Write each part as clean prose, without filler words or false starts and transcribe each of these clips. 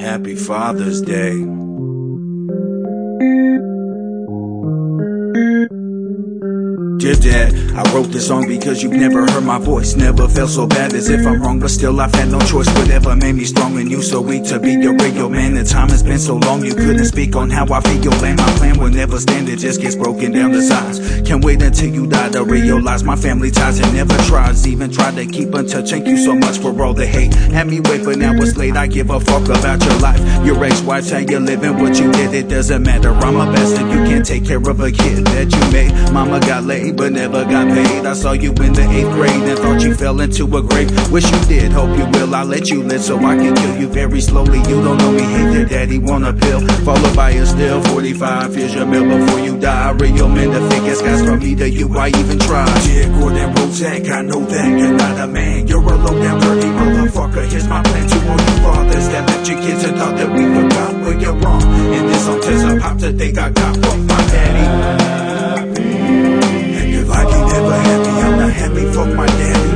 Happy Father's Day. Dear Dad, I wrote this song because you've never heard my voice. Never felt so bad as if I'm wrong, but still I've had no choice. Whatever made me strong and you so weak to be your radio man. The time has been so long you couldn't speak on how I feel. And my plan will never stand, it just gets broken down to size. Can't wait until you die to realize my family ties. And never tries, even tried to keep in touch. Thank you so much for all the hate. Had me wait, but now it's late. I give a fuck about your life. Your ex-wife, how you living, what you did, it doesn't matter. I'm a bastard, you can't take care of a kid that you made. Mama got laid but never got paid. I saw you in the 8th grade and thought you fell into a grave. Wish you did, hope you will. I'll let you live so I can kill you very slowly. You don't know me, hate your daddy, want a pill. Followed by a still 45, here's your meal before you die. Real men, the thickest guys from me to you, I even try. Dear Gordon Rozak, I know that you're not a man. You're a low down dirty motherfucker. Here's my plan to all you fathers that left your kids and thought that we forgot where you're wrong. And this song tells a pop that they got from my daddy. Like he never happy, I'm not happy, fuck my daddy.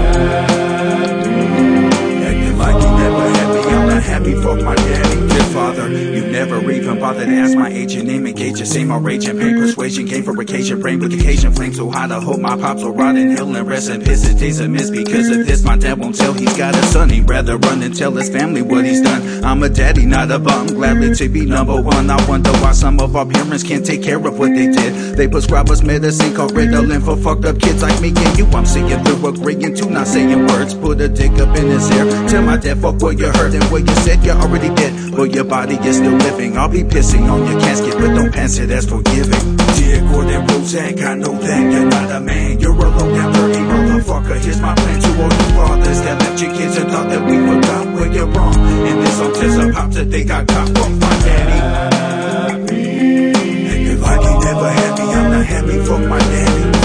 Acting like he never happy, I'm not happy, fuck my daddy. Dear father, you never even bothered to ask my age and name. Engage, say my rage and pain. Persuasion came for occasion, praying with occasion. Flame so hot, I hope my pops will rot in hell and rest in piss. His days are missed because of this. My dad won't tell he's got a son. He'd rather run and tell his family what he's done. I'm a daddy, not a bum, gladly to be number one. I wonder why some of our parents can't take care of what they did. They prescribe us medicine called Ritalin for fucked up kids like me and you. I'm seeing through, agreeing to not saying words. Put a dick up in his ear. Tell my dad fuck what you heard and what you said you already did. But your body is still living. I'll be pissing on your casket, but don't pass it as forgiving. Dear Gordon Rozak, I know that you're not a man. You're a low down dirty motherfucker. Here's my plan to all you fathers that left your kids and thought that we forgot where you're wrong. And this song tells a pop that they got caught from my daddy. Acting like he never happy, I'm not happy, fuck my daddy.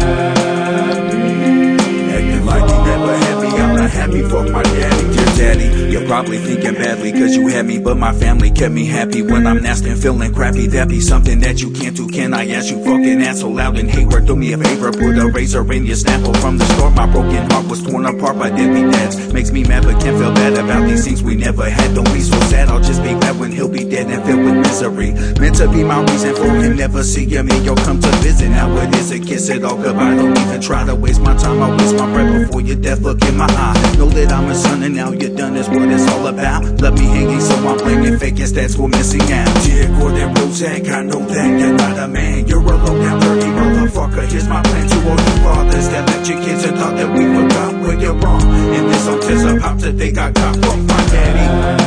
Acting like he never happy, I'm not happy, fuck my daddy. Dear daddy, you're probably thinking badly cause you had me, but my family kept me happy. When I'm nasty and feeling crappy, that be something that you can't do. Can I ask you fucking asshole loud and hayward? Do me a favor, put a razor in your snapple. From the start my broken heart was torn apart by deadbeat dads. Makes me mad but can't feel bad about these things we never had. Don't be so sad, I'll just be glad when he'll be dead and filled with misery. Meant to be my reason for him never seeing me or come to visit. Now it is a kiss it all goodbye. Don't even try to waste my time, I waste my breath before your death. Look in my eye, know that I'm a son and now you're done is what it's all about. Left me hanging so I'm blaming fake and that's for missing out. Dear Gordon Rozak, I know that you're not a man. You're a low down dirty motherfucker. Here's my plan to all you fathers that left your kids and thought that we forgot where you're wrong. And this song tells a pop that they got caught from my daddy.